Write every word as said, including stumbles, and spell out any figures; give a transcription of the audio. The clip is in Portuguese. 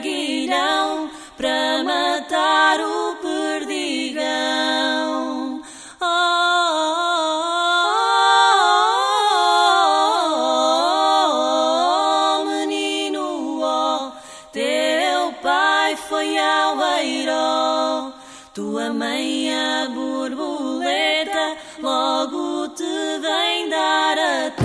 aguilhão para matar o perdigão. Oh, oh, oh, menino, oh, teu pai foi ao eiró, tua mãe a borboleta logo te vem dar a